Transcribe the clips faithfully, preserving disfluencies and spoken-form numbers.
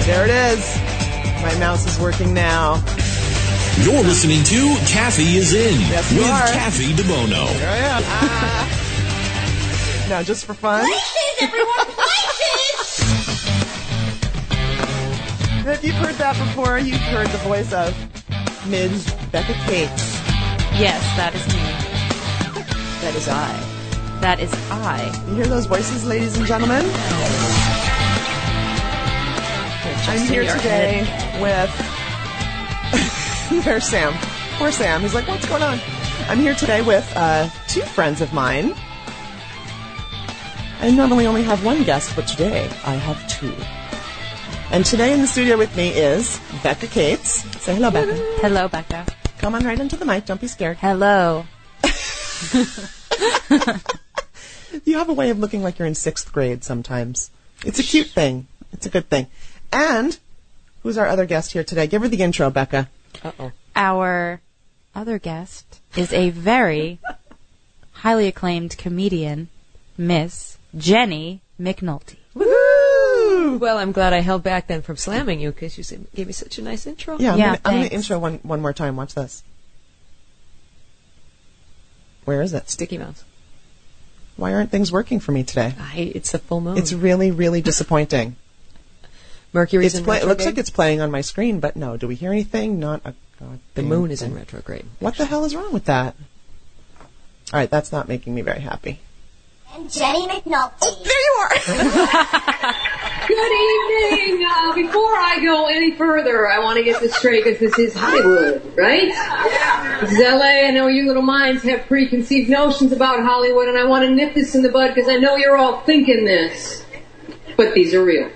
There it is. My mouse is working now. You're listening to Kathy is In yes, with are. Kathy DeBono. Here I am. Ah. Now, just for fun. Places, everyone, places! If you've heard that before, you've heard the voice of Miz Becca Cates. Yes, that is me. That is I. That is I. You hear those voices, ladies and gentlemen? I'm here today with... There's Sam. Poor Sam. He's like, what's going on? I'm here today with uh, two friends of mine. I normally only have one guest, but today I have two. And today in the studio with me is Becca Cates. Say hello, Becca. Hello, Becca. Come on right into the mic. Don't be scared. Hello. You have a way of looking like you're in sixth grade sometimes. It's a cute thing. It's a good thing. And who's our other guest here today? Give her the intro, Becca. Uh-oh. Our other guest is a very highly acclaimed comedian, Miss Jenny McNulty. Woo! Well, I'm glad I held back then from slamming you because you gave me such a nice intro. Yeah, I'm Yeah, gonna, I'm going to thanks. intro one, one more time. Watch this. Where is it? Sticky mouse. Why aren't things working for me today? I, it's the full moon. It's really, really disappointing. Mercury's It's in play- it retrograde. looks like it's playing on my screen, but no. Do we hear anything? Not a god. The moon is in retrograde. What the hell is wrong with that? All right, that's not making me very happy. And Jenny McNulty. There you are. Good evening. Uh, before I go any further, I want to get this straight because this is Hollywood, right? Yeah. This is L A. I know you little minds have preconceived notions about Hollywood, and I want to nip this in the bud because I know you're all thinking this. But these are real.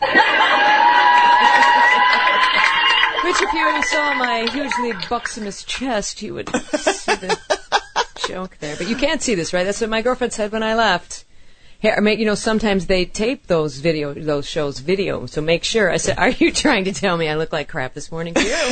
Which, if you only saw my hugely buxomous chest, you would see the joke there. But you can't see this, right? That's what my girlfriend said when I left. Here, I mean, you know, sometimes they tape those video, those shows video, so make sure. I said, "Are you trying to tell me I look like crap this morning too, or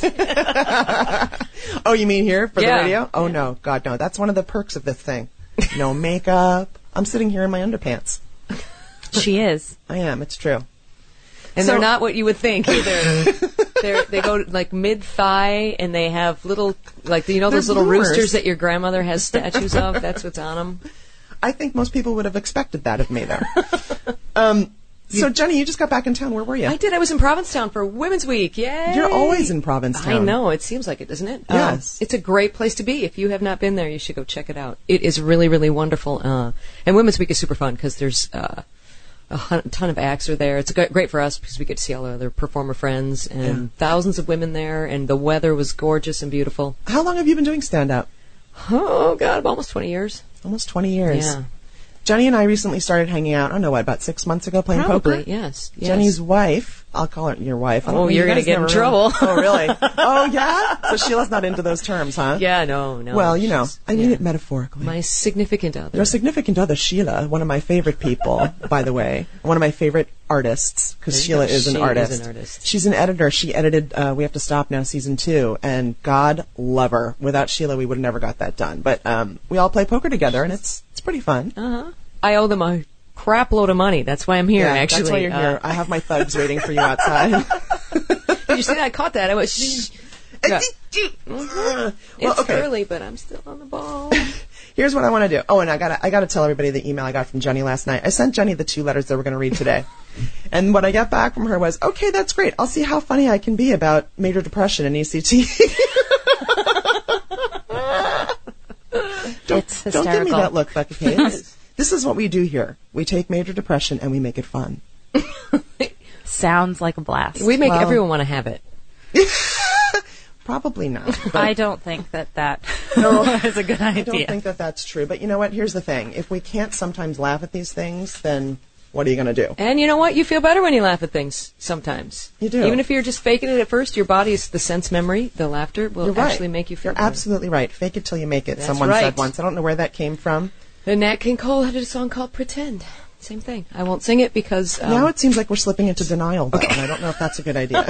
what?" Oh, you mean here for Yeah. the radio? Oh, no. God, no. That's one of the perks of this thing. No makeup. I'm sitting here in my underpants. She is. I am. It's true. And So- they're not what you would think either. They're, they go like mid thigh, and they have little, like you know, those They're little bloomers. roosters that your grandmother has statues of. That's what's on them. I think most people would have expected that of me, though. um, so, Jenny, you just got back in town. Where were you? I did. I was in Provincetown for Women's Week. Yay! You're always in Provincetown. I know. It seems like it, doesn't it? Yes. Um, it's a great place to be. If you have not been there, you should go check it out. It is really, really wonderful. Uh, and Women's Week is super fun because there's uh, a hun- ton of acts are there. It's g- great for us because we get to see all our other performer friends and Yeah. thousands of women there. And the weather was gorgeous and beautiful. How long have you been doing stand-up? Oh, God, almost twenty years. Almost twenty years. Yeah. Jenny and I recently started hanging out, I don't know, what, about six months ago playing Probably, poker? yes, yes. Jenny's wife, I'll call her your wife. I don't Oh, know, you're you gonna guys get in never trouble. really- Oh, really? Oh, yeah? So Sheila's not into those terms, huh? Yeah, no, no. Well, you know, she's- I mean yeah. it metaphorically. My significant other. Your significant other, Sheila, one of my favorite people, by the way. One of my favorite artists, because There you Sheila go. is an She artist. is an artist. She's an editor. She edited uh, We Have to Stop Now season two, and God love her. Without Sheila, we would have never got that done. But um, we all play poker together, and it's it's pretty fun. Uh-huh. I owe them a crap load of money. That's why I'm here, yeah, actually. that's why you're Uh, here. I have my thugs waiting for you outside. Did you see that? I caught that. I went, shh. Yeah. Well, It's okay. early, but I'm still on the ball. Here's what I want to do. Oh, and I gotta, I gotta tell everybody the email I got from Jenny last night. I sent Jenny the two letters that we're going to read today. And what I got back from her was, okay, that's great. I'll see how funny I can be about major depression and E C T. don't, It's don't give me hysterical. that look, Becca Cates. This is what we do here. We take major depression and we make it fun. Sounds like a blast. We make Well- everyone want to have it. Probably not. But I don't think that that is a good I idea. don't think that that's true. But you know what? Here's the thing. If we can't sometimes laugh at these things, then what are you going to do? And you know what? You feel better when you laugh at things sometimes. You do. Even if you're just faking it at first, your body's the sense memory, the laughter will You're right. actually make you feel You're better. absolutely right. Fake it till you make it, That's someone right. said once. I don't know where that came from. And Nat King Cole had a song called Pretend. Same thing. I won't sing it because... Um, Now it seems like we're slipping into denial, though, and I don't know if that's a good idea.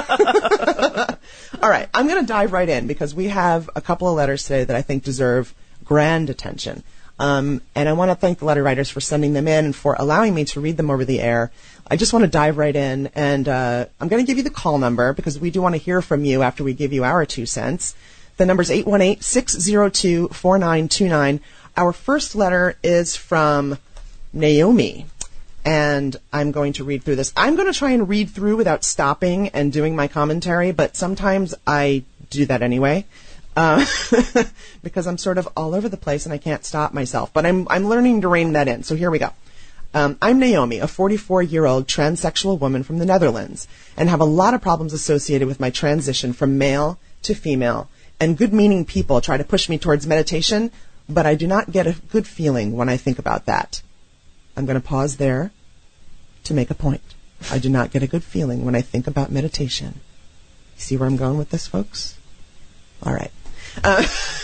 All right, I'm going to dive right in because we have a couple of letters today that I think deserve grand attention. Um, and I want to thank the letter writers for sending them in and for allowing me to read them over the air. I just want to dive right in, and uh, I'm going to give you the call number because we do want to hear from you after we give you our two cents. The number's eight one eight, six zero two, four nine two nine. Our first letter is from Naomi, and I'm going to read through this. I'm going to try and read through without stopping and doing my commentary, but sometimes I do that anyway. Uh, because I'm sort of all over the place and I can't stop myself. But I'm I'm learning to rein that in. So here we go. Um, I'm Naomi, a forty-four-year-old transsexual woman from the Netherlands, and have a lot of problems associated with my transition from male to female. And good-meaning people try to push me towards meditation, but I do not get a good feeling when I think about that. I'm going to pause there to make a point. I do not get a good feeling when I think about meditation. You see where I'm going with this, folks? All right. Uh,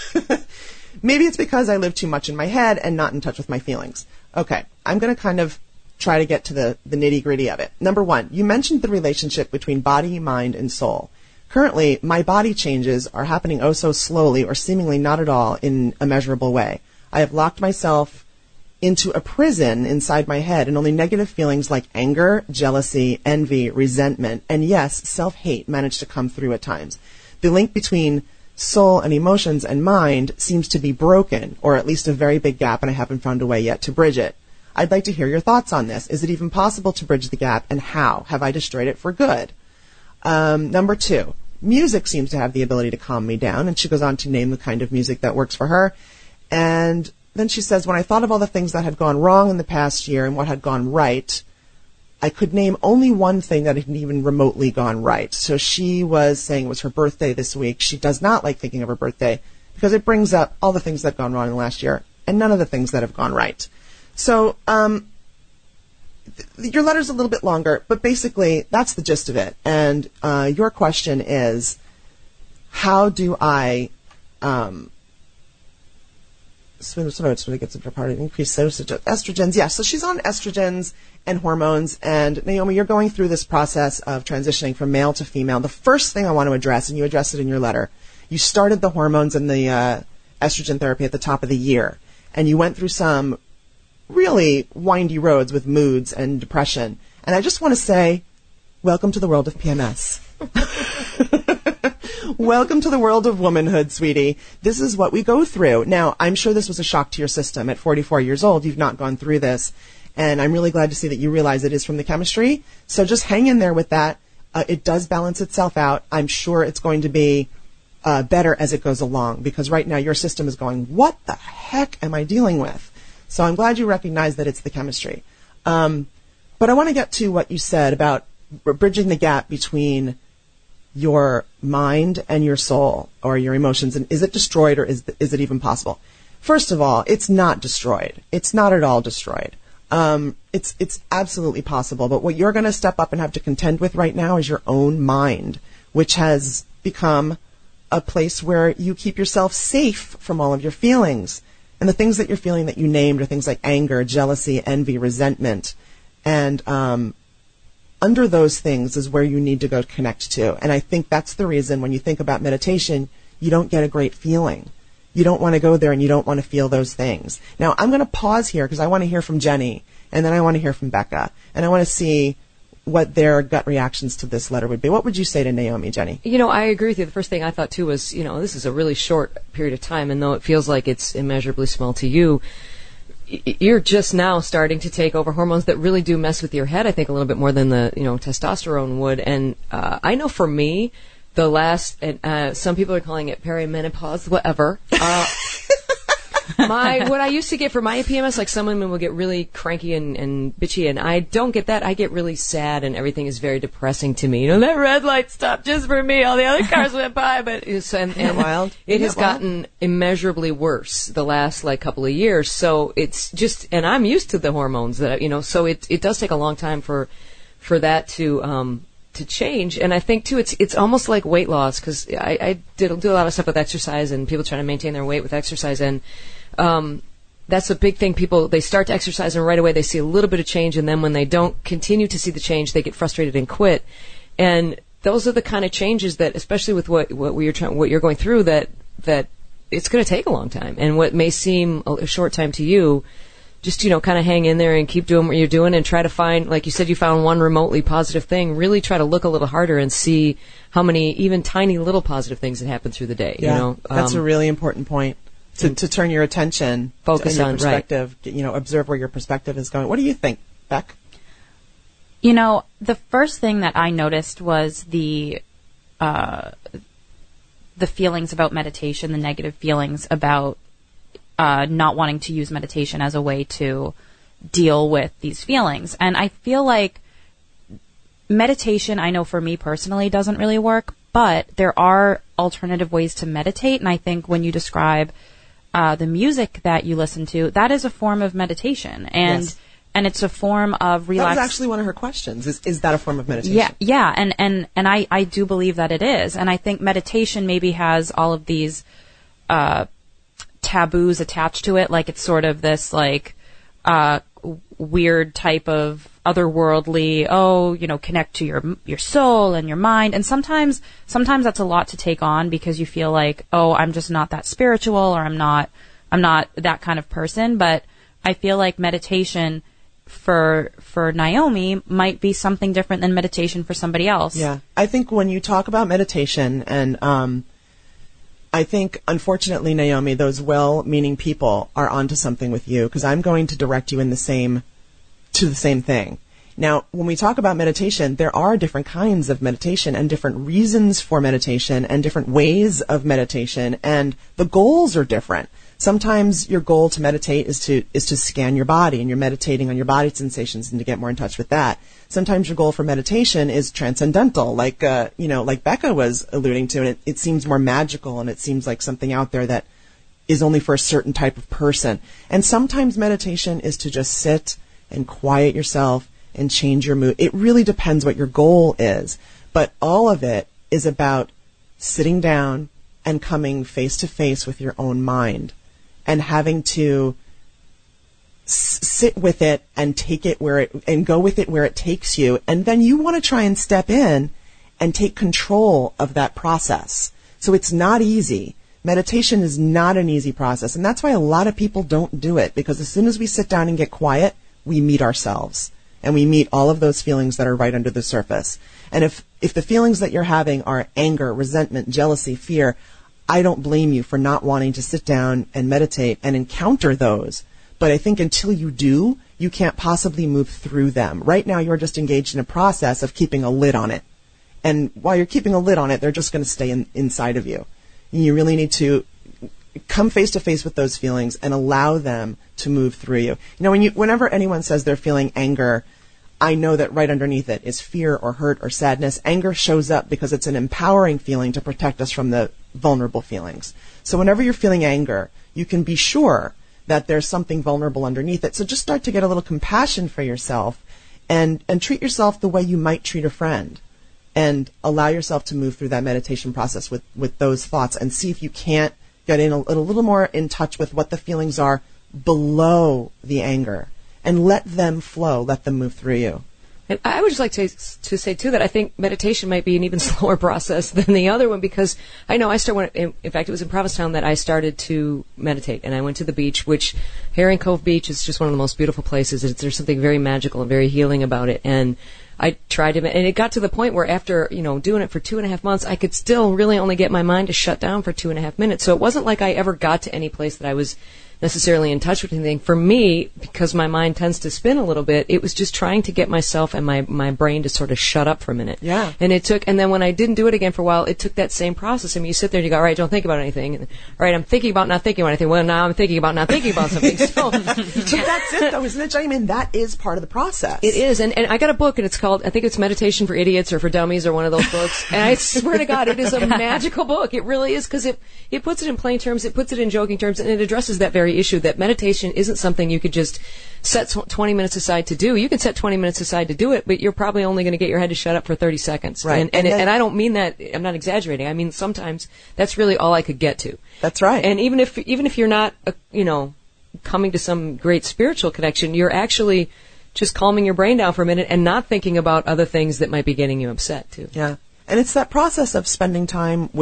maybe it's because I live too much in my head and not in touch with my feelings. Okay, I'm going to kind of try to get to the, the nitty-gritty of it. Number one, you mentioned the relationship between body, mind, and soul. Currently, my body changes are happening oh so slowly or seemingly not at all in a measurable way. I have locked myself into a prison inside my head, and only negative feelings like anger, jealousy, envy, resentment, and yes, self-hate manage to come through at times. The link between soul and emotions and mind seems to be broken, or at least a very big gap, and I haven't found a way yet to bridge it. I'd like to hear your thoughts on this. Is it even possible to bridge the gap, and how? Have I destroyed it for good? Um, number two, music seems to have the ability to calm me down, and she goes on to name the kind of music that works for her. And then she says, when I thought of all the things that had gone wrong in the past year and what had gone right, I could name only one thing that had even remotely gone right. So she was saying it was her birthday this week. She does not like thinking of her birthday because it brings up all the things that have gone wrong in the last year and none of the things that have gone right. So um, th- your letter's a little bit longer, but basically that's the gist of it. And uh, your question is, how do I um, so sort of sort of gets into part of increased dosage of estrogens? Yeah, so she's on estrogens and hormones, and Naomi, you're going through this process of transitioning from male to female. The first thing I want to address, and you addressed it in your letter, you started the hormones and the uh, estrogen therapy at the top of the year, and you went through some really windy roads with moods and depression. And I just want to say, welcome to the world of P M S. Welcome to the world of womanhood, sweetie. This is what we go through. Now, I'm sure this was a shock to your system. At forty-four years old, you've not gone through this. And I'm really glad to see that you realize it is from the chemistry. So just hang in there with that. Uh, it does balance itself out. I'm sure it's going to be uh, better as it goes along, because right now your system is going, what the heck am I dealing with? So I'm glad you recognize that it's the chemistry. Um, but I want to get to what you said about bridging the gap between your mind and your soul, or your emotions, and is it destroyed, or is is it even possible? First of all, it's not destroyed. It's not at all destroyed. Um, it's it's absolutely possible. But what you're going to step up and have to contend with right now is your own mind, which has become a place where you keep yourself safe from all of your feelings. And the things that you're feeling that you named are things like anger, jealousy, envy, resentment, and um, under those things is where you need to go connect to. And I think that's the reason when you think about meditation, you don't get a great feeling. You don't want to go there and you don't want to feel those things. Now, I'm going to pause here because I want to hear from Jenny, and then I want to hear from Becca, and I want to see what their gut reactions to this letter would be. What would you say to Naomi, Jenny? You know, I agree with you. The first thing I thought, too, was, you know, this is a really short period of time, and though it feels like it's immeasurably small to you, you're just now starting to take over hormones that really do mess with your head, I think, a little bit more than the, you know, testosterone would. And uh, I know for me, the last, and uh, some people are calling it perimenopause, whatever. Uh, my what I used to get for my P M S, like some women will get really cranky and, and bitchy, and I don't get that. I get really sad, and everything is very depressing to me. You know, that red light stopped just for me. All the other cars went by, but it's and, and wild? it Isn't has it wild? gotten immeasurably worse the last like couple of years. So it's just, and I'm used to the hormones that you know. So it it does take a long time for for that to um to change. And I think too, it's it's almost like weight loss, because I, I did do a lot of stuff with exercise and people trying to maintain their weight with exercise, and um, that's a big thing. People, they start to exercise and right away they see a little bit of change, and then when they don't continue to see the change, they get frustrated and quit. And those are the kind of changes that, especially with what what we're trying, what you're going through, that that it's going to take a long time. And what may seem a, a short time to you, just, you know, kind of hang in there and keep doing what you're doing and try to find, like you said, you found one remotely positive thing. Really try to look a little harder and see how many even tiny little positive things that happen through the day. Yeah, you know, that's um, a really important point. To, to turn your attention, focus to, and your on, perspective, right. You know, observe where your perspective is going. What do you think, Beck? You know, the first thing that I noticed was the uh, the feelings about meditation, the negative feelings about uh, not wanting to use meditation as a way to deal with these feelings. And I feel like meditation, I know for me personally, doesn't really work, but there are alternative ways to meditate. And I think when you describe uh, the music that you listen to, that is a form of meditation. And yes. and it's a form of relax. That was actually one of her questions. Is is that a form of meditation? Yeah, yeah, and and and I I do believe that it is. And I think meditation maybe has all of these uh, taboos attached to it, like it's sort of this like uh, weird type of otherworldly, oh, you know, connect to your your soul and your mind. And sometimes sometimes that's a lot to take on because you feel like, oh, I'm just not that spiritual, or I'm not I'm not that kind of person. But I feel like meditation for for Naomi might be something different than meditation for somebody else. Yeah. I think when you talk about meditation, and um I think, unfortunately, Naomi, those well-meaning people are onto something with you, because I'm going to direct you in the same, to the same thing. Now, when we talk about meditation, there are different kinds of meditation and different reasons for meditation and different ways of meditation, and the goals are different. Sometimes your goal to meditate is to is to scan your body, and you're meditating on your body sensations and to get more in touch with that. Sometimes your goal for meditation is transcendental, like uh, you know, like Becca was alluding to, and it, it seems more magical, and it seems like something out there that is only for a certain type of person. And sometimes meditation is to just sit and quiet yourself and change your mood. It really depends what your goal is, but all of it is about sitting down and coming face to face with your own mind, and having to s- sit with it and take it where it, and go with it where it takes you. And then you want to try and step in and take control of that process. So it's not easy. Meditation is not an easy process. And that's why a lot of people don't do it, because as soon as we sit down and get quiet, we meet ourselves. And we meet all of those feelings that are right under the surface. And if, if the feelings that you're having are anger, resentment, jealousy, fear, I don't blame you for not wanting to sit down and meditate and encounter those. But I think until you do, you can't possibly move through them. Right now, you're just engaged in a process of keeping a lid on it. And while you're keeping a lid on it, they're just going to stay in, inside of you. And you really need to come face to face with those feelings and allow them to move through you. You know, when you, whenever anyone says they're feeling anger, I know that right underneath it is fear or hurt or sadness. Anger shows up because it's an empowering feeling to protect us from the vulnerable feelings. So whenever you're feeling anger, you can be sure that there's something vulnerable underneath it. So just start to get a little compassion for yourself and, and treat yourself the way you might treat a friend, and allow yourself to move through that meditation process with, with those thoughts, and see if you can't get in a, a little more in touch with what the feelings are below the anger, and let them flow, let them move through you. And I would just like to to say, too, that I think meditation might be an even slower process than the other one, because I know I started, in, in fact, it was in Provincetown that I started to meditate, and I went to the beach, which Herring Cove Beach is just one of the most beautiful places. It's, there's something very magical and very healing about it, and I tried to, and it got to the point where after, you know, doing it for two and a half months, I could still really only get my mind to shut down for two and a half minutes. So it wasn't like I ever got to any place that I was necessarily in touch with anything. For me, because my mind tends to spin a little bit, it was just trying to get myself and my, my brain to sort of shut up for a minute. Yeah. And it took, and then when I didn't do it again for a while, it took that same process. I mean, you sit there and you go, all right, don't think about anything. And, all right, I'm thinking about not thinking about anything. Well, now I'm thinking about not thinking about something. So But that's it, though, isn't it, Jenny? I mean, that is part of the process. it is. And, and I got a book, and it's called, I think it's Meditation for Idiots or for Dummies or one of those books. And I swear to God, it is a magical book. It really is, because it, it puts it in plain terms, it puts it in joking terms, and it addresses that very issue, that meditation isn't something you could just set twenty minutes aside to do. You can set twenty minutes aside to do it, but you're probably only going to get your head to shut up for thirty seconds. Right. And, and, And it, then- and I don't mean that, I'm not exaggerating. I mean, sometimes that's really all I could get to. That's right. And even if, even if you're not, uh, you know, coming to some great spiritual connection, you're actually just calming your brain down for a minute and not thinking about other things that might be getting you upset too. Yeah. And it's that process of spending time with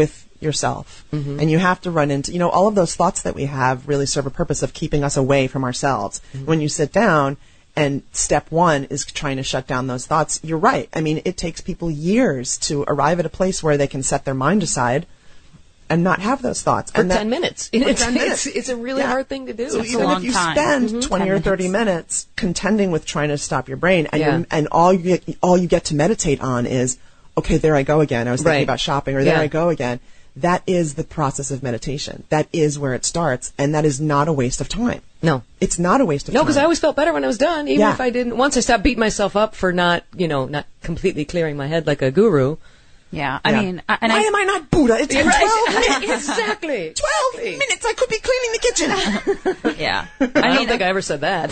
yourself. Mm-hmm. And you have to run into, you know, all of those thoughts that we have really serve a purpose of keeping us away from ourselves. Mm-hmm. When you sit down and step one is trying to shut down those thoughts, you're right. I mean, it takes people years to arrive at a place where they can set their mind aside and not have those thoughts. For and that, ten minutes. For it's, ten minutes. It's, it's a really Yeah. hard thing to do. So It's a even long if you time. spend Mm-hmm. twenty or thirty minutes contending with trying to stop your brain, and Yeah. you're, and all you get, all you get to meditate on is, okay, there I go again. I was thinking Right. about shopping, or there Yeah. I go again. That is the process of meditation. That is where it starts, and that is not a waste of time. No. It's not a waste of No, time. because I always felt better when I was done, even Yeah. if I didn't. Once I stopped beating myself up for not, you know, not completely clearing my head like a guru. Yeah, I Yeah. mean, I- and why I, am I not Buddha? It's Right. twelve minutes. Exactly. Twelve minutes. I could be cleaning the kitchen. yeah. I, I don't mean, think I ever said that.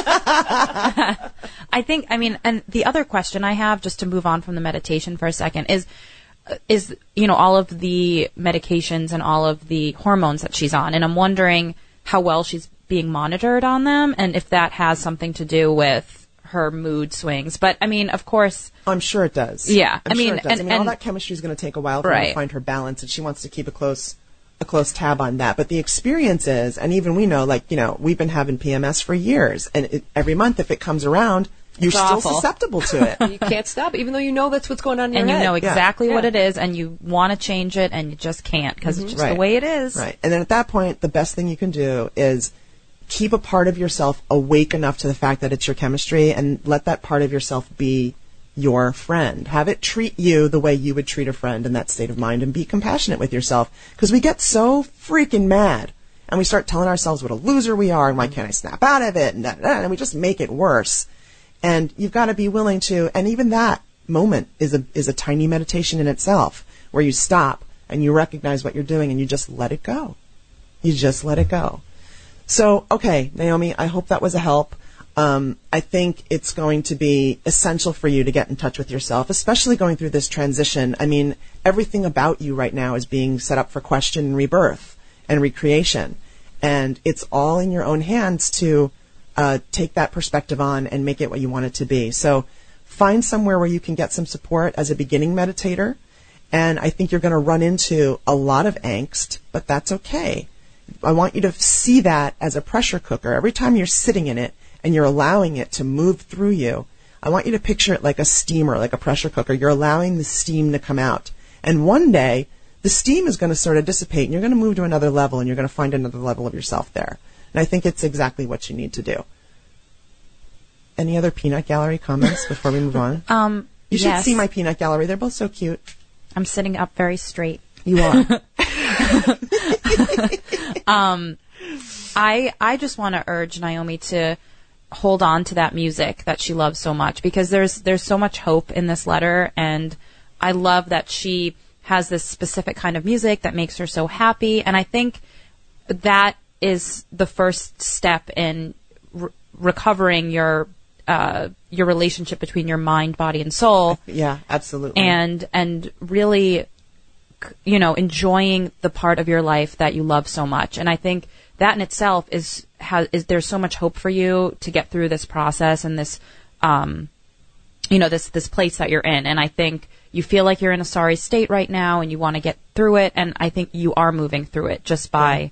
I think, I mean, and the other question I have, just to move on from the meditation for a second, is, is, you know, all of the medications and all of the hormones that she's on. And I'm wondering how well she's being monitored on them and if that has something to do with her mood swings. But, I mean, of course, I'm sure it does. Yeah, I'm I mean, sure it does. and- I mean, all and- that chemistry is going to take a while for her to Right. find her balance, and she wants to keep a close, a close tab on that. But the experience is, and even we know, like, you know, we've been having P M S for years, and it, every month if it comes around, you're It's still awful. susceptible to it. You can't stop, even though you know that's what's going on in and your you head. know exactly Yeah. what Yeah. it is, and you want to change it, and you just can't because it's just Right. the way it is. Right. And then at that point, the best thing you can do is keep a part of yourself awake enough to the fact that it's your chemistry, and let that part of yourself be your friend. Have it treat you the way you would treat a friend in that state of mind, and be compassionate with yourself. Because we get so freaking mad, and we start telling ourselves what a loser we are, and why can't I snap out of it, and, da, da, da, and we just make it worse. And you've got to be willing to, and even that moment is a is a tiny meditation in itself, where you stop and you recognize what you're doing and you just let it go. You just let it go. So, okay, Naomi, I hope that was a help. Um, I think it's going to be essential for you to get in touch with yourself, especially going through this transition. I mean, everything about you right now is being set up for question and rebirth and recreation. And it's all in your own hands to uh, take that perspective on and make it what you want it to be. So find somewhere where you can get some support as a beginning meditator. And I think you're going to run into a lot of angst, but that's okay. I want you to see that as a pressure cooker. Every time you're sitting in it and you're allowing it to move through you, I want you to picture it like a steamer, like a pressure cooker. You're allowing the steam to come out. And one day, the steam is going to sort of dissipate, and you're going to move to another level, and you're going to find another level of yourself there. And I think it's exactly what you need to do. Any other peanut gallery comments before we move on? Um, You should yes. see my peanut gallery. They're both so cute. I'm sitting up very straight. You are. I I just want to urge Naomi to hold on to that music that she loves so much, because there's there's so much hope in this letter, and I love that she has this specific kind of music that makes her so happy, and I think that is the first step in re- recovering your uh, your relationship between your mind, body, and soul. Yeah, absolutely. and and really, you know, enjoying the part of your life that you love so much. And I think that in itself is has is there's so much hope for you to get through this process and this, um, you know, this this place that you're in. And I think you feel like you're in a sorry state right now, and you want to get through it. And I think you are moving through it just by.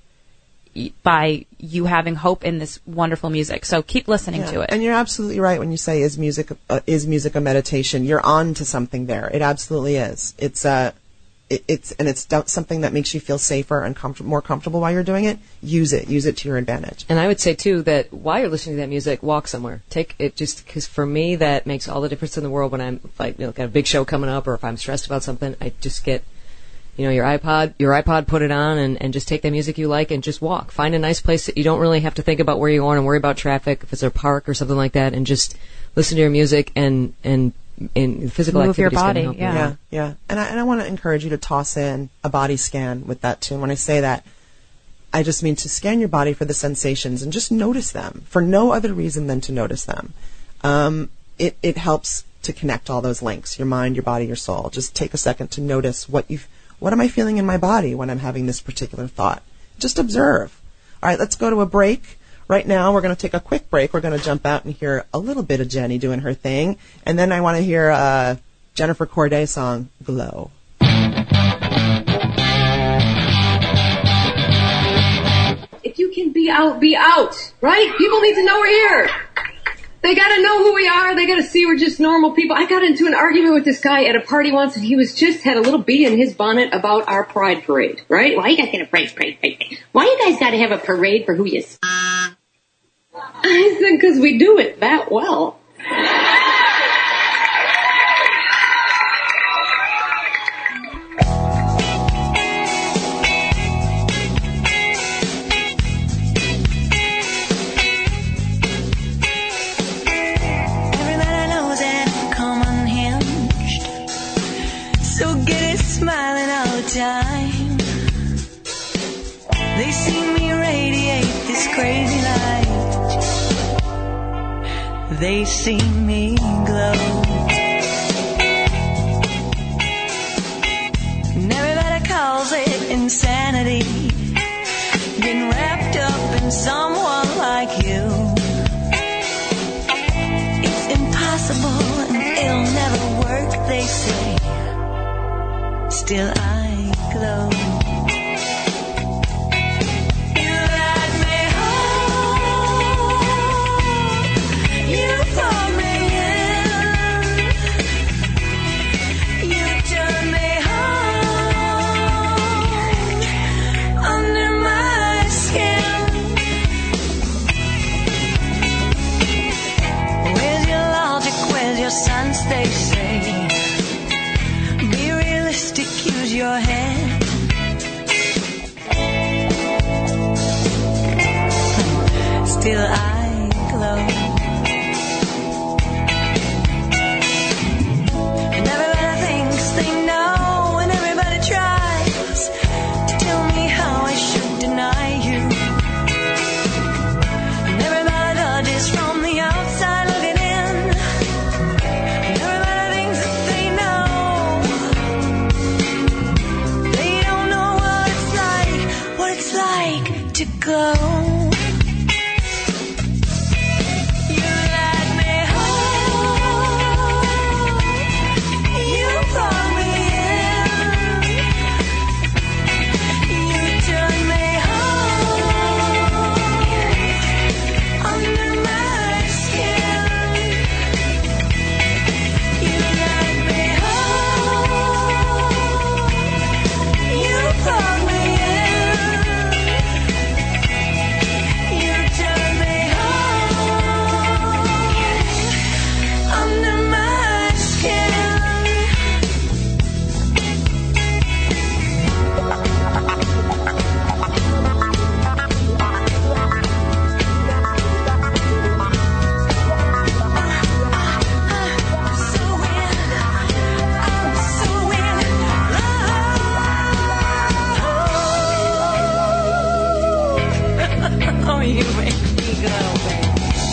by you having hope in this wonderful music. So keep listening Yeah. to it. And you're absolutely right when you say, is music uh, is music a meditation? You're on to something there. It absolutely is. It's uh, it, it's and it's do- something that makes you feel safer and comfort- more comfortable while you're doing it. Use it. Use it to your advantage. And I would say, too, that while you're listening to that music, walk somewhere. Take it just because for me, that makes all the difference in the world when I'm like, you know, got a big show coming up, or if I'm stressed about something, I just get, you know, your iPod, your iPod, put it on and, and just take the music you like and just walk. Find a nice place that you don't really have to think about where you're going and worry about traffic, if it's a park or something like that, and just listen to your music and, and, and physical Move your activity is gonna body, help you. yeah. Yeah, yeah. And I, and I want to encourage you to toss in a body scan with that too. And when I say that, I just mean to scan your body for the sensations and just notice them for no other reason than to notice them. Um, it, it helps to connect all those links, your mind, your body, your soul. Just take a second to notice what you've, what am I feeling in my body when I'm having this particular thought? Just observe. All right, let's go to a break. Right now, we're going to take a quick break. We're going to jump out and hear a little bit of Jenny doing her thing. And then I want to hear uh, Jennifer Corday song, Glow. be out, be out, right? People need to know we're here. They gotta know who we are. They gotta see we're just normal people. I got into an argument with this guy at a party once, and he was just had a little bee in his bonnet about our Pride Parade, right? Why you guys gotta parade, parade, parade? Why you guys gotta have a parade for who you s-? I said, because we do it that well. Time. They see me radiate this crazy light. They see me glow. And everybody calls it insanity, getting wrapped up in someone like you. It's impossible and it'll never work, they say. Still I glow. You let me home. You pull me in. You turn me home under my skin. Where's your logic? Where's your sense? They say. Be realistic. Use your head. Still I glow. And everybody thinks they know, and everybody tries to tell me how I should deny you. And everybody judges from the outside looking in. And everybody thinks that they know. It's like to go. You let me home. You brought me in. You turned me home under my skin. You let me home. You brought me you make me go, baby.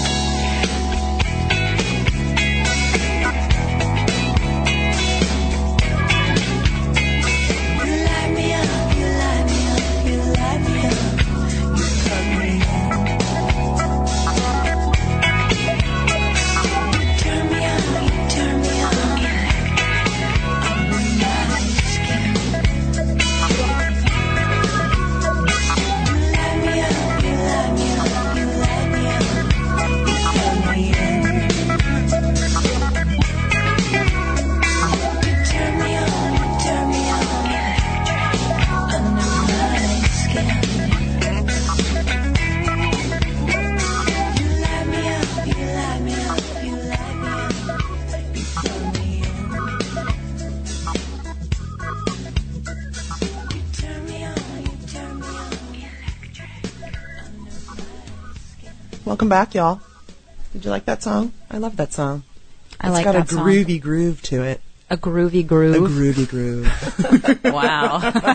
You light me up, you light me up, you light me up. You plug me in. You turn me on, you turn me on. Under my skin. You light me up, you light me up. You light me up, you plug me in. You turn me on, you turn me on, under my skin. You light me up, you light me up, you light me up, you plug me in. You turn me on, you turn me on, electric, under my skin. Welcome back, y'all. Did you like that song? I love that song. I It's like got that a song. groovy groove to it. A groovy A groove. groovy groove. Wow.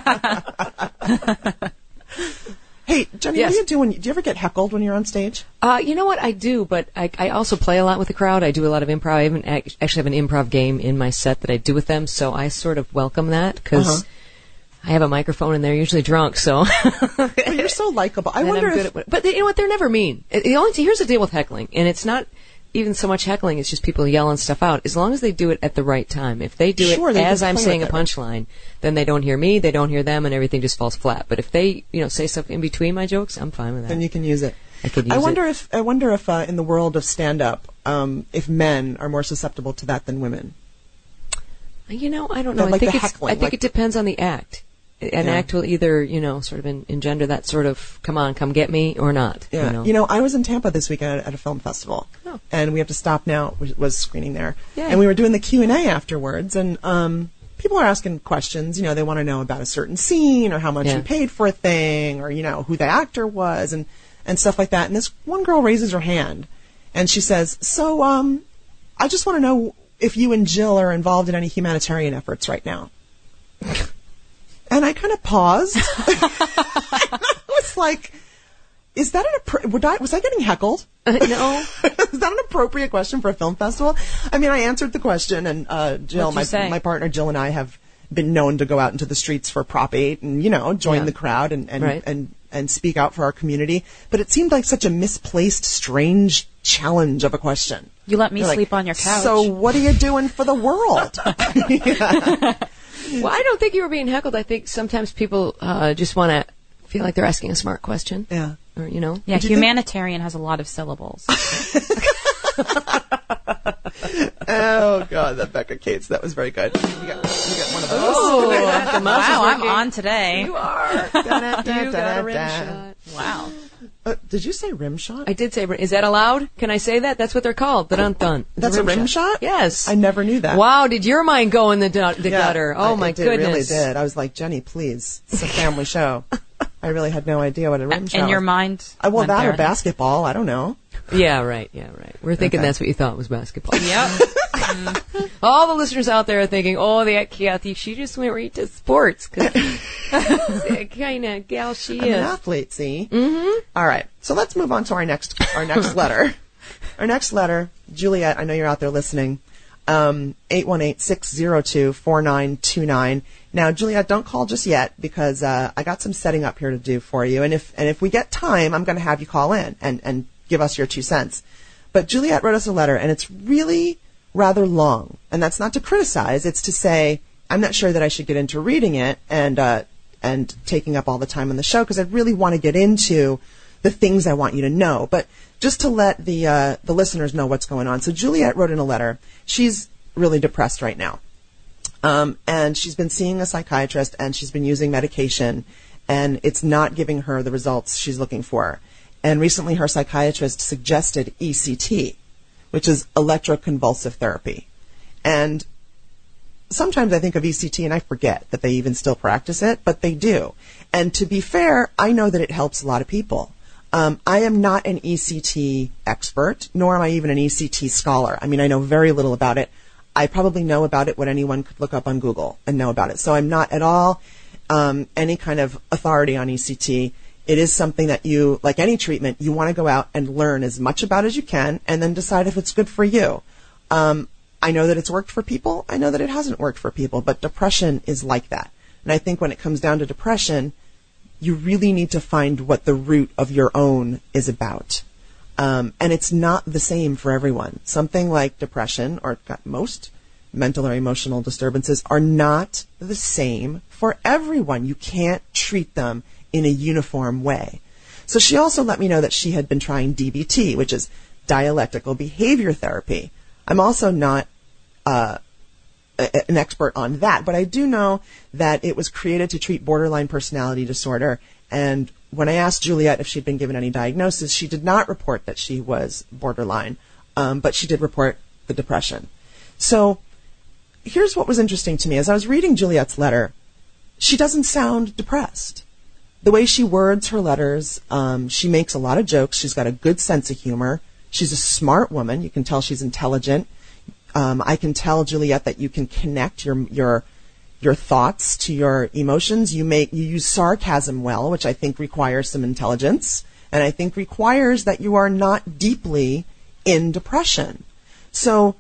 Hey, Jenny, Yes. what do you do when you, do you ever get heckled when you're on stage? Uh, you know what? I do, but I, I also play a lot with the crowd. I do a lot of improv. I even ac- actually have an improv game in my set that I do with them, so I sort of welcome that because Uh-huh. I have a microphone and they're usually drunk, so. But you're so likable. I And wonder I'm good if at what- but you know what? They're never mean. It, the only here's the deal with heckling, and it's not even so much heckling. It's just people yelling stuff out. As long as they do it at the right time. If they do Sure, it they as can I'm play saying a with it. punchline, then they don't hear me, they don't hear them, and everything just falls flat. But if they, you know, say stuff in between my jokes, I'm fine with that. Then you can use it. I could use I wonder it. if I wonder if uh, in the world of stand-up, um, if men are more susceptible to that than women. You know, I don't know. Like I think the it's, heckling, I think like- it depends on the act. An Yeah. act will either, you know, sort of en- engender that sort of, come on, come get me, or not. Yeah, You know, you know, I was in Tampa this weekend at, at a film festival, Oh. and We Have to Stop Now was, was screening there, Yeah. and we were doing the Q and A afterwards, and um, people are asking questions. You know, they want to know about a certain scene, or how much Yeah. you paid for a thing, or you know who the actor was, and and stuff like that. And this one girl raises her hand, and she says, "So, um, I just want to know if you and Jill are involved in any humanitarian efforts right now." And I kind of paused. I was like, is that an appro- would I, was I getting heckled? no. Is that an appropriate question for a film festival? I mean, I answered the question, and uh, Jill, What'd my you say? my partner Jill, and I have been known to go out into the streets for Prop eight and you know join Yeah. the crowd and and, Right. and and speak out for our community. But it seemed like such a misplaced, strange challenge of a question. You let me They're like, sleep on your couch. So what are you doing for the world? Well, I don't think you were being heckled. I think sometimes people uh, just want to feel like they're asking a smart question. Yeah. Or, you know. yeah, Did you think- humanitarian has a lot of syllables. Oh God, that Becca Cates, that was very good. You got, you got one of those. Oh, the mouse is wow, I'm working. on today. You are. Da, da, da, You got da, a rim da. shot. Wow. Uh, did you say rim shot? I did say, is that allowed? Can I say that? That's what they're called. The dun dun. That's a rim shot? Yes. I never knew that. Wow, did your mind go in the, du- the Yeah, gutter? Oh I- my it did, goodness. really did. I was like, Jenny, please. It's a family show. I really had no idea what a rim shot And your was. mind. I, well, went that there. or basketball. I don't know. Yeah, right, yeah, right. We're thinking Okay. that's what you thought was basketball. Yep. All the listeners out there are thinking, oh, that Kathy, she just went right to sports. 'Cause that kind of gal she I'm an is. athlete, see? Mm-hmm. All right. So let's move on to our next our next letter. Our next letter, Juliet, I know you're out there listening. Um, eight one eight, six zero two, four nine two nine. Now, Juliet, don't call just yet because uh, I got some setting up here to do for you. And if and if we get time, I'm going to have you call in and, and give us your two cents. But Juliet wrote us a letter, and it's really rather long. And that's not to criticize. It's to say, I'm not sure that I should get into reading it and uh, and taking up all the time on the show because I really want to get into the things I want you to know. But just to let the uh, the listeners know what's going on. So Juliet wrote in a letter. She's really depressed right now. Um, and she's been seeing a psychiatrist and she's been using medication and it's not giving her the results she's looking for. And recently her psychiatrist suggested E C T, which is electroconvulsive therapy. And sometimes I think of E C T and I forget that they even still practice it, but they do. And to be fair, I know that it helps a lot of people. Um, I am not an E C T expert, nor am I even an E C T scholar. I mean, I know very little about it. I probably know about it what anyone could look up on Google and know about it. So I'm not at all um, any kind of authority on E C T. It is something that you, like any treatment, you want to go out and learn as much about as you can and then decide if it's good for you. Um, I know that it's worked for people. I know that it hasn't worked for people, but depression is like that. And I think when it comes down to depression, you really need to find what the root of your own is about. Um, and it's not the same for everyone. Something like depression, or most mental or emotional disturbances, are not the same for everyone. You can't treat them in a uniform way. So she also let me know that she had been trying D B T, which is dialectical behavior therapy. I'm also not uh, a- an expert on that, but I do know that it was created to treat borderline personality disorder. And when I asked Juliet if she'd been given any diagnosis, she did not report that she was borderline, um, but she did report the depression. So here's what was interesting to me. As I was reading Juliet's letter, she doesn't sound depressed. The way she words her letters, um, she makes a lot of jokes. She's got a good sense of humor. She's a smart woman. You can tell she's intelligent. Um, I can tell, Juliet, that you can connect your your your thoughts to your emotions. You make you use sarcasm well, which I think requires some intelligence, and I think requires that you are not deeply in depression. So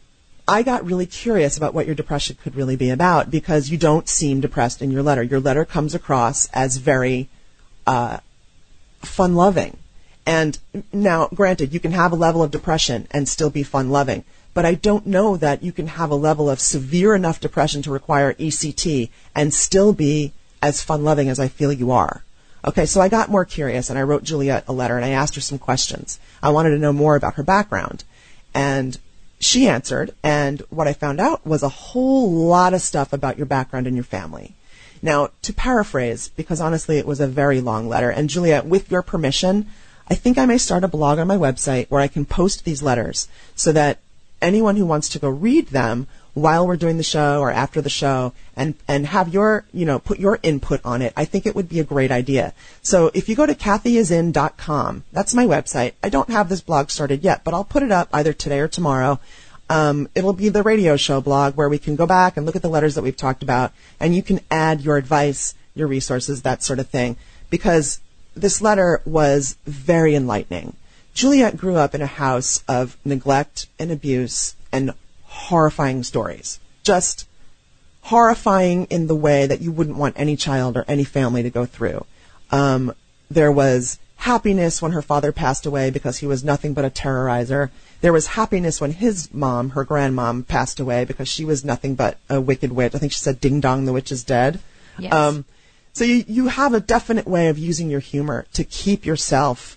I got really curious about what your depression could really be about because you don't seem depressed in your letter. Your letter comes across as very uh, fun-loving. And now, granted, you can have a level of depression and still be fun-loving, but I don't know that you can have a level of severe enough depression to require E C T and still be as fun-loving as I feel you are. Okay, so I got more curious, and I wrote Juliet a letter, and I asked her some questions. I wanted to know more about her background. And she answered, and what I found out was a whole lot of stuff about your background and your family. Now, to paraphrase, because honestly it was a very long letter, and Juliet, with your permission, I think I may start a blog on my website where I can post these letters so that anyone who wants to go read them while we're doing the show or after the show and, and have your, you know, put your input on it, I think it would be a great idea. So if you go to Kathy is in dot com, that's my website. I don't have this blog started yet, but I'll put it up either today or tomorrow. Um, it'll be the radio show blog where we can go back and look at the letters that we've talked about, and you can add your advice, your resources, that sort of thing, because this letter was very enlightening. Juliet grew up in a house of neglect and abuse and horrifying stories. Just horrifying in the way that you wouldn't want any child or any family to go through. Um, there was happiness when her father passed away because he was nothing but a terrorizer. There was happiness when his mom, her grandmom, passed away because she was nothing but a wicked witch. I think she said, "Ding dong, the witch is dead." Yes. Um, so you, you have a definite way of using your humor to keep yourself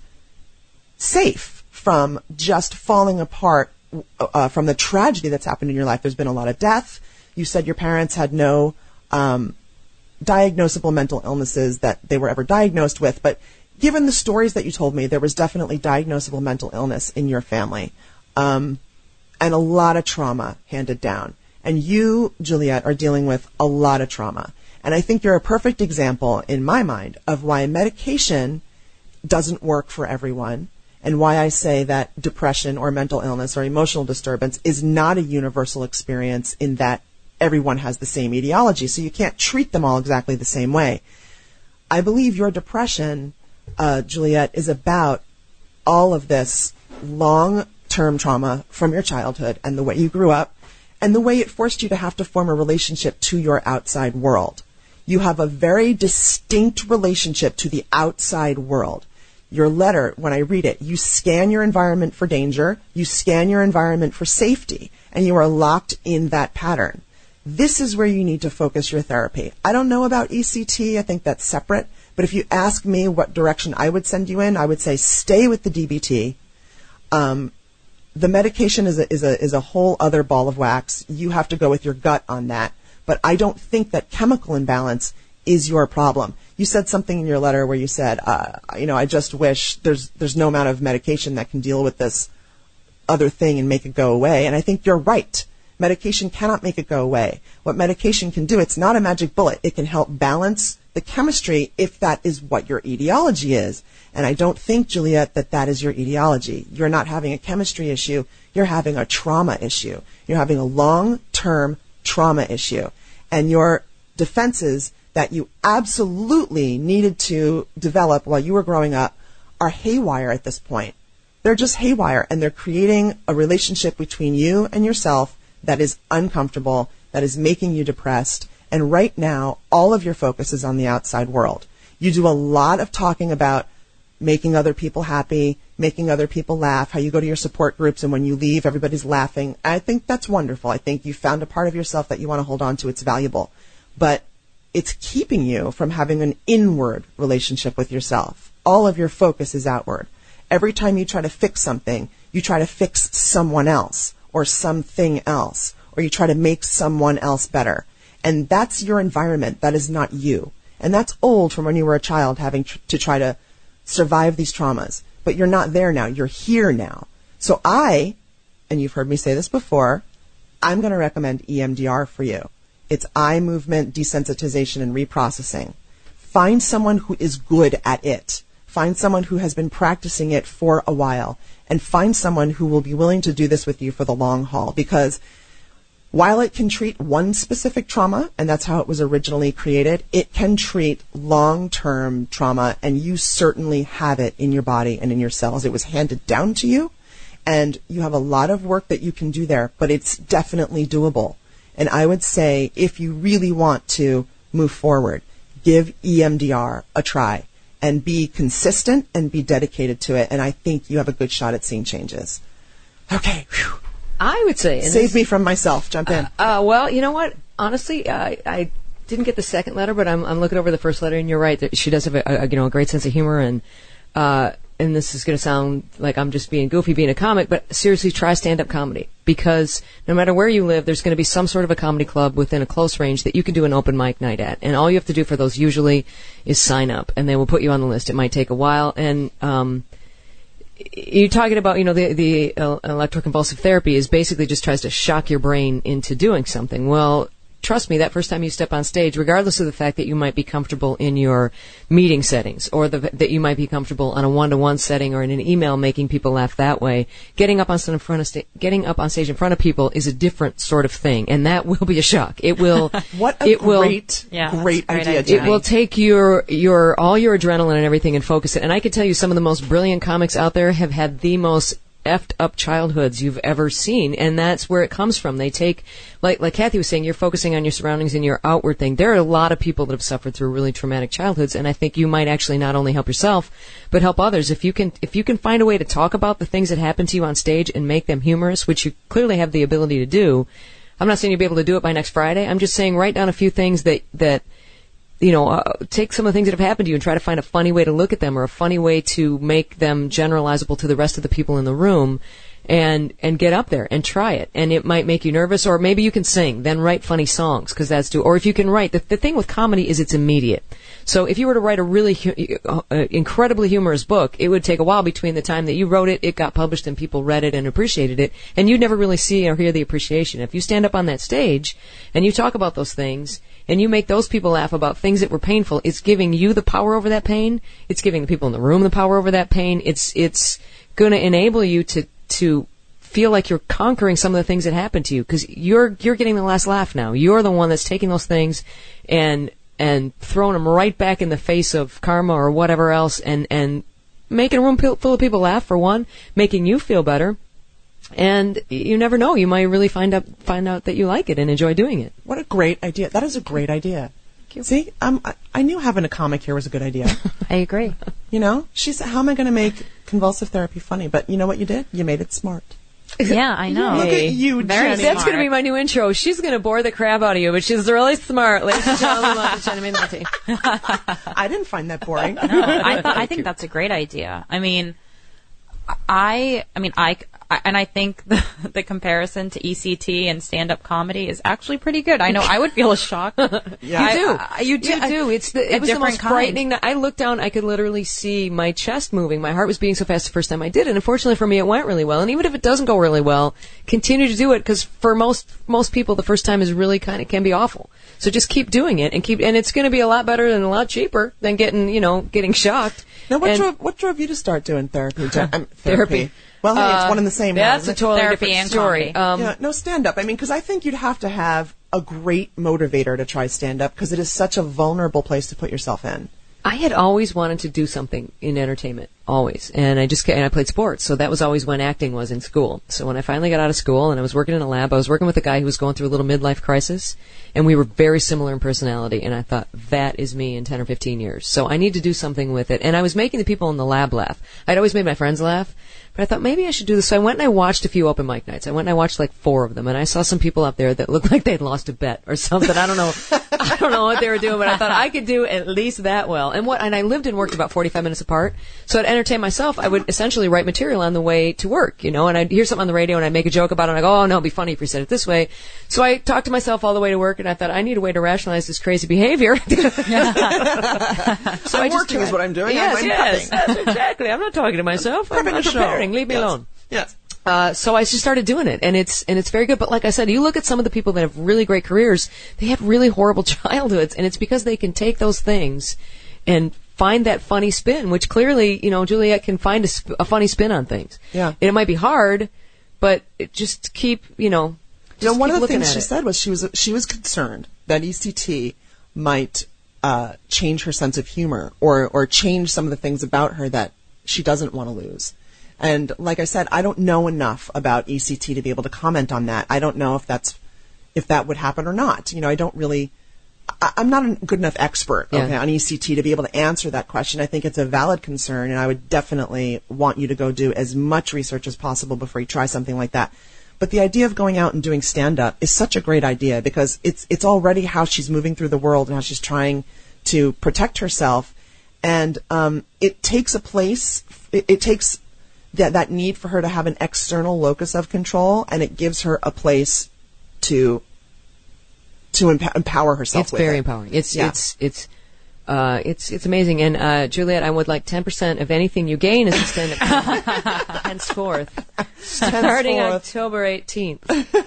safe from just falling apart uh, from the tragedy that's happened in your life. There's been a lot of death. You said your parents had no um, diagnosable mental illnesses that they were ever diagnosed with, but given the stories that you told me, there was definitely diagnosable mental illness in your family, um, and a lot of trauma handed down. And you, Juliet, are dealing with a lot of trauma. And I think you're a perfect example, in my mind, of why medication doesn't work for everyone, and why I say that depression or mental illness or emotional disturbance is not a universal experience in that everyone has the same etiology, so you can't treat them all exactly the same way. I believe your depression, uh, Juliet, is about all of this long-term trauma from your childhood and the way you grew up and the way it forced you to have to form a relationship to your outside world. You have a very distinct relationship to the outside world. Your letter, when I read it, you scan your environment for danger, you scan your environment for safety, and you are locked in that pattern. This is where you need to focus your therapy. I don't know about E C T, I think that's separate, but if you ask me what direction I would send you in, I would say stay with the D B T. Um, the medication is a, is a, is a whole other ball of wax. You have to go with your gut on that. But I don't think that chemical imbalance is your problem. You said something in your letter where you said, uh, you know, I just wish there's there's no amount of medication that can deal with this other thing and make it go away. And I think you're right. Medication cannot make it go away. What medication can do, it's not a magic bullet. It can help balance the chemistry if that is what your etiology is. And I don't think, Juliet, that that is your etiology. You're not having a chemistry issue. You're having a trauma issue. You're having a long-term trauma issue. And your defenses that you absolutely needed to develop while you were growing up are haywire at this point. They're just haywire, and they're creating a relationship between you and yourself that is uncomfortable, that is making you depressed. And right now, all of your focus is on the outside world. You do a lot of talking about making other people happy, making other people laugh, how you go to your support groups and when you leave, everybody's laughing. I think that's wonderful. I think you found a part of yourself that you want to hold on to. It's valuable. But it's keeping you from having an inward relationship with yourself. All of your focus is outward. Every time you try to fix something, you try to fix someone else or something else, or you try to make someone else better. And that's your environment. That is not you. And that's old from when you were a child, having tr- to try to survive these traumas. But you're not there now. You're here now. So I, and you've heard me say this before, I'm going to recommend E M D R for you. It's eye movement desensitization and reprocessing. Find someone who is good at it. Find someone who has been practicing it for a while. And find someone who will be willing to do this with you for the long haul. Because while it can treat one specific trauma, and that's how it was originally created, it can treat long-term trauma, and you certainly have it in your body and in your cells. It was handed down to you, and you have a lot of work that you can do there, but it's definitely doable. And I would say, if you really want to move forward, give E M D R a try. and be consistent and be dedicated to it. And I think you have a good shot at seeing changes. Okay. Whew. I would say. Save this, me from myself. Jump in. Uh, uh, well, you know what? Honestly, I, I didn't get the second letter, but I'm, I'm looking over the first letter, and you're right. That she does have a, a you know a great sense of humor, and uh, and this is going to sound like I'm just being goofy, being a comic, but seriously, try stand-up comedy, because no matter where you live, there's going to be some sort of a comedy club within a close range that you can do an open mic night at, and all you have to do for those usually is sign up, and they will put you on the list. It might take a while, and um, you're talking about, you know, the, the uh, electroconvulsive therapy is basically just tries to shock your brain into doing something. Well, trust me, that first time you step on stage, regardless of the fact that you might be comfortable in your meeting settings, or the, that you might be comfortable on a one-to-one setting or in an email making people laugh that way, getting up on st- in front of sta- getting up on stage in front of people is a different sort of thing, and that will be a shock. It will. What a it great, will, yeah, great, great idea. idea. It will take your your all your adrenaline and everything and focus it. And I can tell you, some of the most brilliant comics out there have had the most effed up childhoods you've ever seen, and that's where it comes from. They take, like like Kathy was saying, you're focusing on your surroundings and your outward thing. There are a lot of people that have suffered through really traumatic childhoods, and I think you might actually not only help yourself, but help others. If you can if you can find a way to talk about the things that happen to you on stage and make them humorous, which you clearly have the ability to do. I'm not saying you'll be able to do it by next Friday. I'm just saying write down a few things that that you know, uh, take some of the things that have happened to you and try to find a funny way to look at them, or a funny way to make them generalizable to the rest of the people in the room, and and get up there and try it. And it might make you nervous, or maybe you can sing, then write funny songs, because that's too. Or if you can write, the, the thing with comedy is it's immediate. So if you were to write a really hu- uh, incredibly humorous book, it would take a while between the time that you wrote it, it got published, and people read it and appreciated it, and you'd never really see or hear the appreciation. If you stand up on that stage and you talk about those things, and you make those people laugh about things that were painful, it's giving you the power over that pain. It's giving the people in the room the power over that pain. It's it's going to enable you to to feel like you're conquering some of the things that happened to you, because you're you're getting the last laugh now. You're the one that's taking those things and and throwing them right back in the face of karma or whatever else, and and making a room full of people laugh, for one, making you feel better. And you never know, you might really find out find out that you like it and enjoy doing it. What a great idea. That is a great idea. See, um, I, I knew having a comic here was a good idea. I agree. You know, she said, how am I going to make convulsive therapy funny? But you know what you did? You made it smart. Yeah, I know. Look at you, Very Jenny. That's smart. going to be my new intro. She's going to bore the crap out of you, but she's really smart. Ladies and gentlemen, welcome to Jenny McNulty. I didn't find that boring. No, I, th- I think that's a great idea. I mean, I, I mean, I, I and I think the, the comparison to E C T and stand-up comedy is actually pretty good. I know I would feel a shock. Yeah. You do. I- I- you do, yeah, do. It's the, a it was the different most kind. frightening. I looked down, I could literally see my chest moving. My heart was beating so fast the first time I did it. And unfortunately for me, it went really well. And even if it doesn't go really well, continue to do it, because for most, most people, the first time is really kind of, can be awful. So just keep doing it and keep, and it's going to be a lot better and a lot cheaper than getting, you know, getting shocked. Now, what And- drove what drove you to start doing therapy? Jen- um, Therapy. Well, hey, it's Uh, one and the same. now, That's isn't a it? totally Therapy different and story. comedy. Um, Yeah, no, stand up. I mean, because I think you'd have to have a great motivator to try stand up, because it is such a vulnerable place to put yourself in. I had always wanted to do something in entertainment, always, and I just and I played sports, so that was always when acting was in school. So when I finally got out of school and I was working in a lab, I was working with a guy who was going through a little midlife crisis, and we were very similar in personality. And I thought, that is me in ten or fifteen years. So I need to do something with it. And I was making the people in the lab laugh. I'd always made my friends laugh, but I thought maybe I should do this. So I went and I watched a few open mic nights. I went and I watched like four of them, and I saw some people out there that looked like they'd lost a bet or something. I don't know. I don't know what they were doing, but I thought I could do at least that well. And what? And I lived and worked about forty-five minutes apart. So to entertain myself, I would essentially write material on the way to work, you know, and I'd hear something on the radio and I'd make a joke about it, and I go, oh no, it'd be funny if you said it this way. So I talked to myself all the way to work, and I thought, I need a way to rationalize this crazy behavior. so I'm I just working is tried- what I'm doing. Yes, I'm yes, prepping. that's exactly. I'm not talking to myself. I'm Prepping not the show. preparing. Leave me Yes. alone. Yes. Uh, so I just started doing it, and it's and it's very good. But like I said, you look at some of the people that have really great careers; they had really horrible childhoods, and it's because they can take those things and find that funny spin. Which clearly, you know, Juliet can find a, sp- a funny spin on things. Yeah. And it might be hard, but it just keep, you know. You know, just one keep of the looking things at she it. said was she was she was concerned that E C T might uh, change her sense of humor, or or change some of the things about her that she doesn't want to lose. And like I said, I don't know enough about E C T to be able to comment on that. I don't know if that's if that would happen or not. You know, I don't really I, I'm not a good enough expert Yeah. okay, on E C T to be able to answer that question. I think it's a valid concern, and I would definitely want you to go do as much research as possible before you try something like that. But the idea of going out and doing stand-up is such a great idea because it's it's already how she's moving through the world and how she's trying to protect herself. And um, it takes a place, it, it takes that, that need for her to have an external locus of control, and it gives her a place to to emp- empower herself It's with very it. empowering. It's Yeah. it's it's uh, it's it's amazing. And uh, Juliet, I would like ten percent of anything you gain as a stand-up comic henceforth, starting Henceforth. October eighteenth.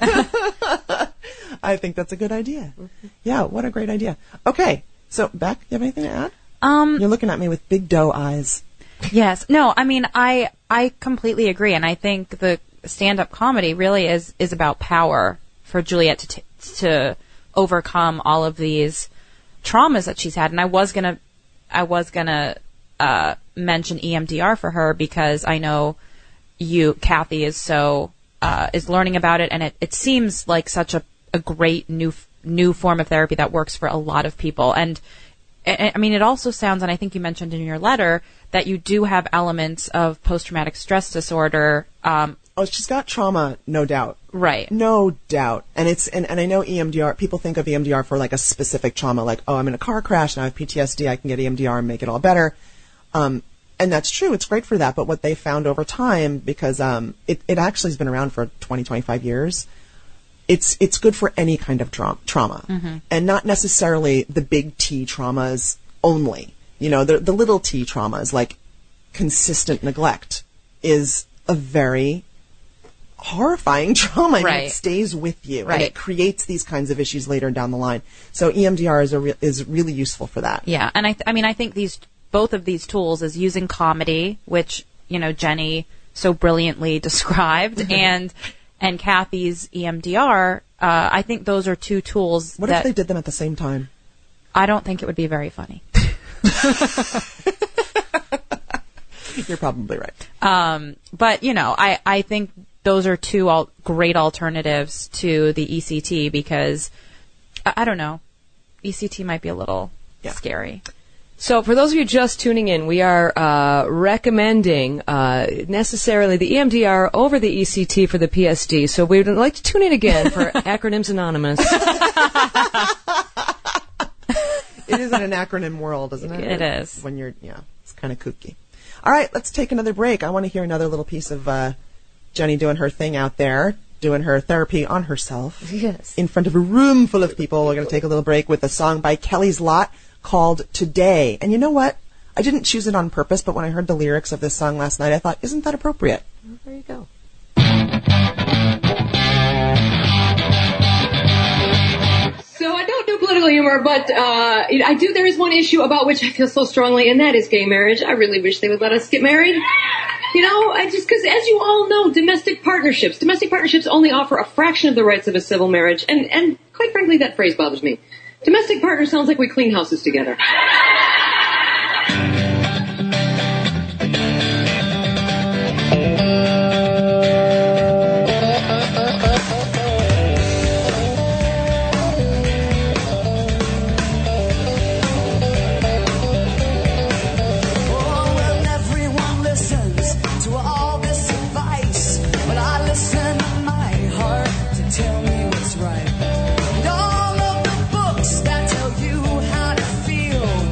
I think that's a good idea. Yeah, what a great idea. Okay, so Beck, you have anything to add? Um, You're looking at me with big doe eyes. Yes. No, I mean, I I completely agree, and I think the stand-up comedy really is is about power for Juliet to t- to overcome all of these traumas that she's had. And I was gonna I was gonna uh, mention E M D R for her because I know you, Kathy, is so uh, is learning about it, and it, it seems like such a, a great new new form of therapy that works for a lot of people. And I I mean, it also sounds, and I think you mentioned in your letter, that you do have elements of post-traumatic stress disorder. Um, Oh, she's got trauma, no doubt. right. No doubt. And it's and, and I know E M D R, people think of E M D R for like a specific trauma, like, oh, I'm in a car crash and I have P T S D, I can get E M D R and make it all better. Um, and that's true, it's great for that, but what they found over time, because um, it, it actually has been around for twenty, twenty-five years, it's it's good for any kind of tra- trauma. Mm-hmm. And not necessarily the big T traumas only. You know, the, the little T traumas, like consistent neglect, is a very horrifying trauma, and Right. it stays with you, and Right. it creates these kinds of issues later down the line. So E M D R is a re- is really useful for that. Yeah, and I, th- I mean, I think these both of these tools is using comedy, which you know Jenny so brilliantly described, and and Kathy's E M D R. Uh, I think those are two tools What that if they did them at the same time? I don't think it would be very funny. You're probably right. Um, but you know, I, I think those are two al- great alternatives to the E C T because I, I don't know, E C T might be a little Yeah. scary. So for those of you just tuning in, we are uh, recommending uh, necessarily the E M D R over the E C T for the P S D. So we would like to tune in again for Acronyms Anonymous. It is in an acronym world, isn't it? It is. When you're, yeah, it's kind of kooky. All right, let's take another break. I want to hear another little piece of uh, Jenny doing her thing out there, doing her therapy on herself. Yes. In front of a room full of people. We're going to take a little break with a song by Kelly's Lot called Today. And you know what? I didn't choose it on purpose, but when I heard the lyrics of this song last night, I thought, isn't that appropriate? Well, there you go. So I don't do political humor, but uh, I do. There is one issue about which I feel so strongly, and that is gay marriage. I really wish they would let us get married. You know, I just because, as you all know, domestic partnerships, domestic partnerships only offer a fraction of the rights of a civil marriage, and and quite frankly, that phrase bothers me. Domestic partner sounds like we clean houses together. Oh, well, everyone listens to all this advice, but I listen to my heart to tell me what's right. And all of the books that tell you how to feel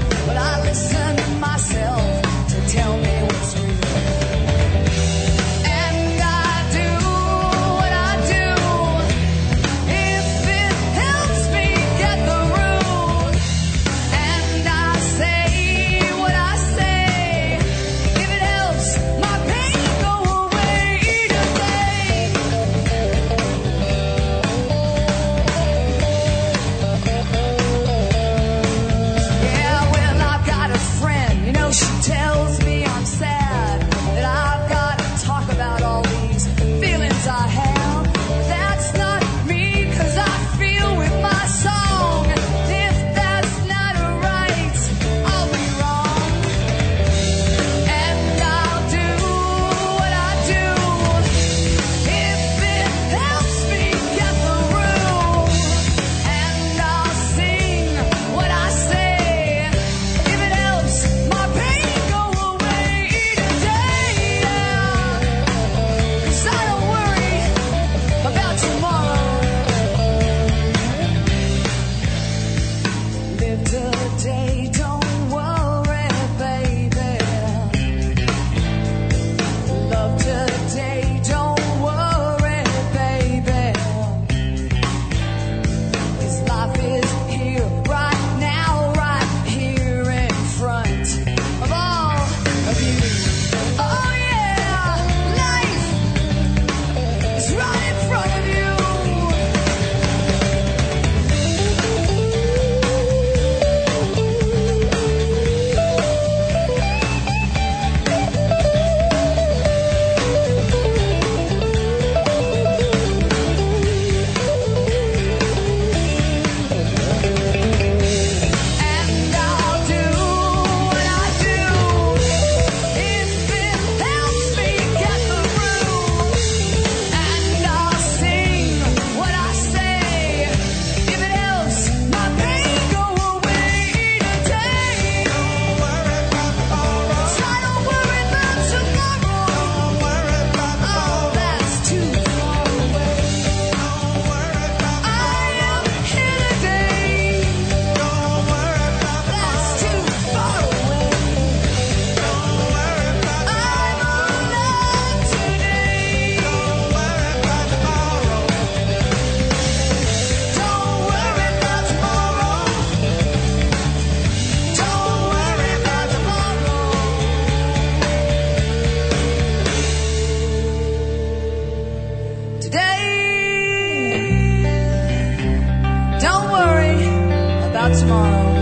tomorrow.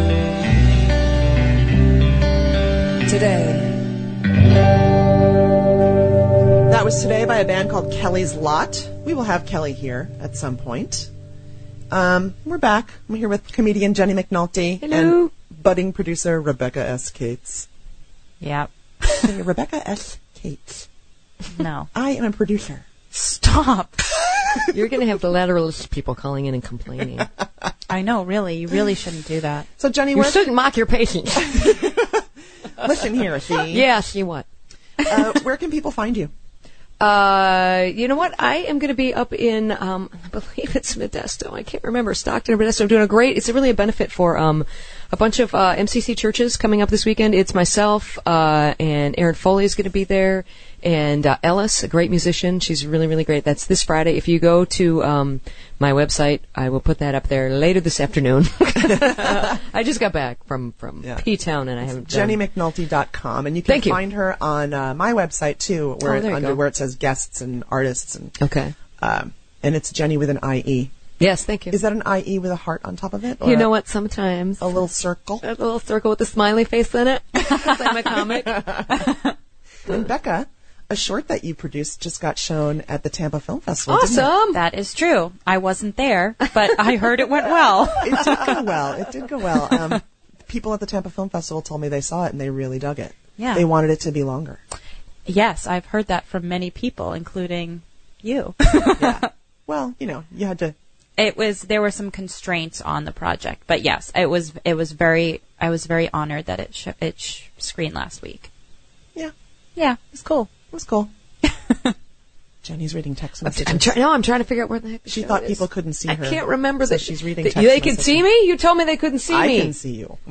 Today. That was Today by a band called Kelly's Lot. We will have Kelly here at some point. Um, we're back. I'm here with comedian Jenny McNulty Hello. and budding producer Rebecca S. Cates. Yep. Hey, Rebecca S. Cates. No. I am a producer. Stop. You're going to have the lateralist people calling in and complaining. I know, really. You really shouldn't do that. So, Jenny, You where, shouldn't mock your patients. listen here, see? Yeah, see what? Uh, where can people find you? Uh, you know what? I am going to be up in, um, I believe it's Modesto. I can't remember. Stockton or Modesto. I'm doing a great, it's really a benefit for, um, a bunch of, uh, M C C churches coming up this weekend. It's myself, uh, and Erin Foley is going to be there. And, uh, Ellis, a great musician. She's really, really great. That's this Friday. If you go to, um, my website, I will put that up there later this afternoon. I just got back from, from Yeah. P-Town and I haven't done- jenny mcnulty dot com, and you can Thank you. find her on uh, my website too, where Oh, there you under go. where it says guests and artists, and Okay. um, and it's Jenny with an I E. Yes, thank you. Is that an I E with a heart on top of it? You or know what? Sometimes. A little circle. A little circle with a smiley face in it. I'm a comic. And Becca, a short that you produced just got shown at the Tampa Film Festival. didn't it? Awesome. That is true. I wasn't there, but I heard it went well. It did go well. It did go well. Um, people at the Tampa Film Festival told me they saw it and they really dug it. Yeah. They wanted it to be longer. Yes, I've heard that from many people, including you. Well, you know, you had to. It was there were some constraints on the project, but yes, it was it was very I was very honored that it sh- it sh- screened last week. Yeah, Yeah, it was cool. it was cool. Jenny's reading text I'm messages. trying. No, I'm trying to figure out where the heck the She show thought is. people couldn't see I her. can't remember So that she's reading that- text They could messages. see me. You told me they couldn't see I me. can see you.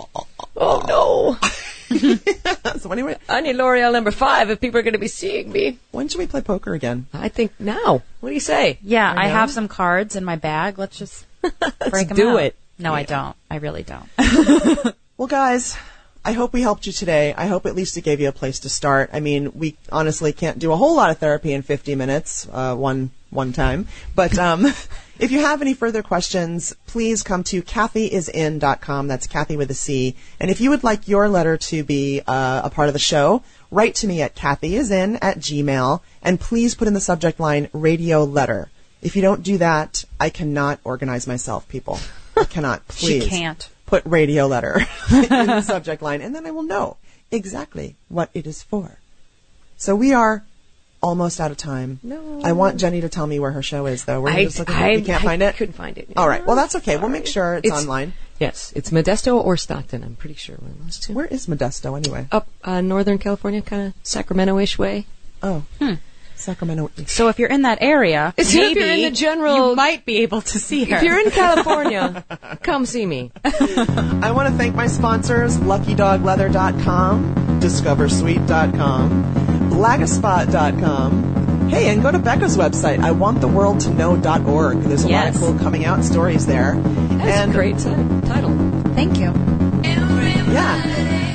Oh no! So anyway, I need L'Oreal number five if people are going to be seeing me. when should we play poker again? I think now. What do you say? Yeah, I, know. have some cards in my bag. Let's just break them do out. it. No, I don't. I really don't. Well, guys, I hope we helped you today. I hope at least it gave you a place to start. I mean, we honestly can't do a whole lot of therapy in fifty minutes, uh, one one time. But um, if you have any further questions, please come to kathy is in dot com. That's Kathy with a C. And if you would like your letter to be uh, a part of the show, write to me at kathyisin at gmail. And please put in the subject line radio letter. If you don't do that, I cannot organize myself, people. I cannot. Please. She can't. Put radio letter in the subject line, and then I will know exactly what it is for. So we are almost out of time. No. I want Jenny to tell me where her show is, though. We're I, just looking. I, You can't I find it? couldn't find it. All right. Well, that's okay. We'll make Sorry. sure it's, It's- online. Yes, it's Modesto or Stockton. I'm pretty sure one of those two. Where is Modesto, anyway? Up uh, Northern California, kind of Sacramento-ish way. Oh, Sacramento. So if you're in that area, If you're maybe in the general- you might be able to see her. If you're in California, come see me. I want to thank my sponsors, lucky dog leather dot com, discover sweet dot com, blagaspot dot com. Hey, and go to Becca's website, I want the world to know dot org. There's a Yes. lot of cool coming out stories there. That's and a great ti- title. Thank you. Yeah.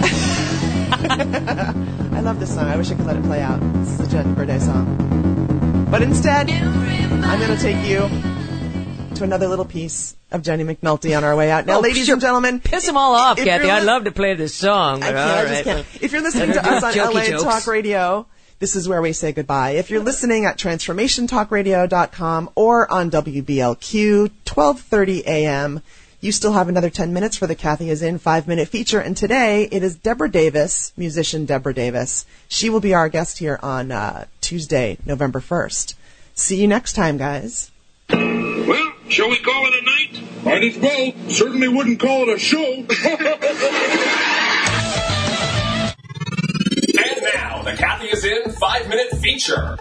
I love this song. I wish I could let it play out. It's such a birthday song. But instead, I'm going to take you to another little piece of Jenny McNulty on our way out. Now, Oh, ladies sure. and gentlemen, Piss them all off, if Kathy. you're I'd li- love to play this song. I But can't, all I right. just can't. If you're listening to Better us on do L A jokey jokes. Talk Radio, this is where we say goodbye. If you're listening at transformation talk radio dot com or on W B L Q, twelve thirty a.m., you still have another ten minutes for the Kathy is in five-minute feature. And today, it is Deborah Davis, musician Deborah Davis. She will be our guest here on uh, Tuesday, November first. See you next time, guys. Well, shall we call it a night? Might as well. Certainly wouldn't call it a show. And now, the Kathy is in five-minute feature.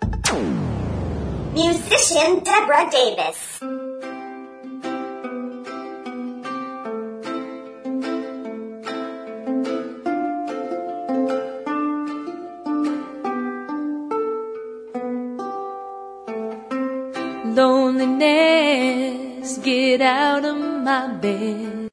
Musician Deborah Davis. Loneliness, get out of my bed.